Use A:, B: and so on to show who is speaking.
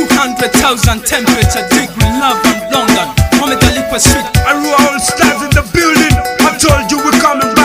A: 200,000 temperature degree love in London. Mohammed Ali Street.
B: Arua all stars in the building. I told you we're coming back.